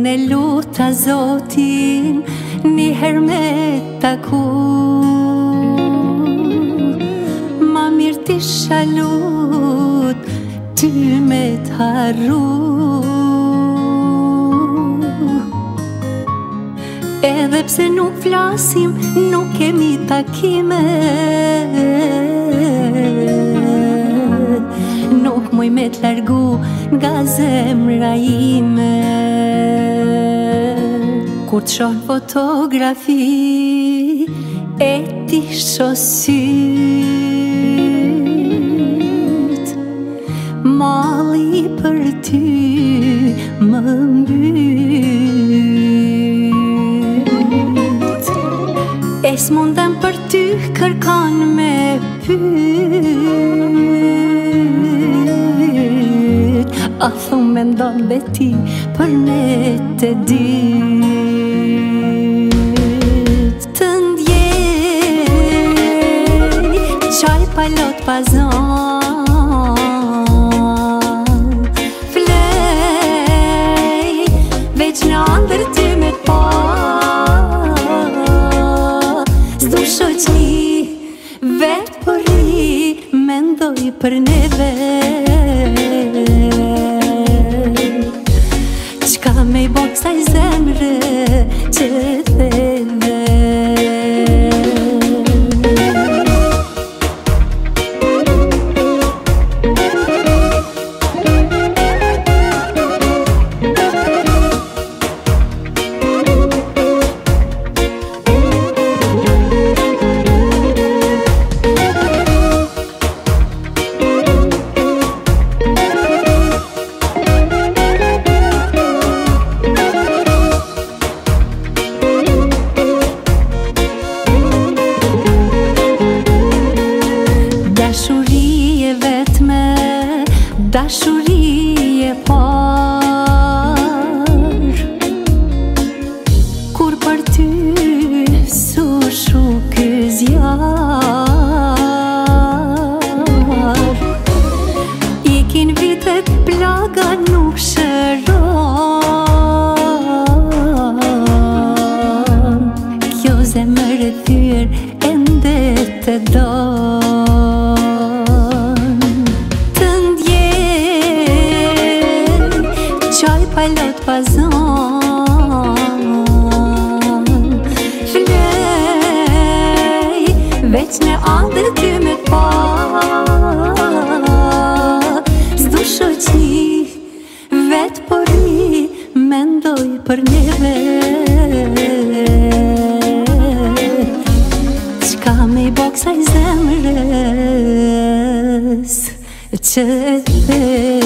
Unë e luta Zotin njëherë me taku, ma mirë t'i shalut ty me t'harru. Edhe pse nuk flasim, nuk kemi takime, nuk muj me t'largu nga zemra ime. Kur t'shoh fotografi e ti shosyt, malli për ty më mbyt. E s'mundem për ty kërkan me pyt, a thum me ndon beti për ne të dyt. Të ndjej qaj palot pazon, flej veç në andër ty me t'pa, s'du shoqni vet përri, mendoj për neve. Qka me i bo kësaj zemre që theve. Dashuri e par, kur për ty su shuk zjar. Ikin vitet plaga nuk shëron, kjo zemër e thyr ende të don. Palot pazon, flej veç në andër ty me t'pa, s'du shoqni vet përri, mendoj për neve. Qka me i bo kësaj zemrës që the